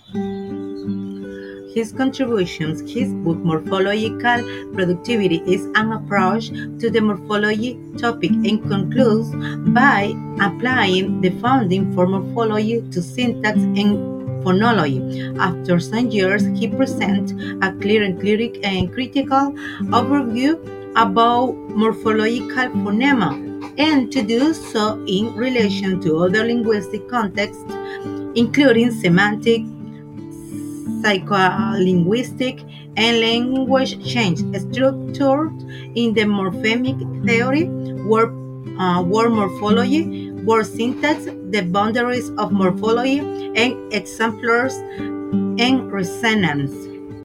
His contributions, his book Morphological Productivity, is an approach to the morphology topic and concludes by applying the founding for morphology to syntax and phonology. After some years, he presents a clear and critical overview about morphological phonema, and to do so in relation to other linguistic contexts, including semantic, psycholinguistic, and language change, structured in the morphemic theory, word morphology, word syntax, the boundaries of morphology, and exemplars and resonance.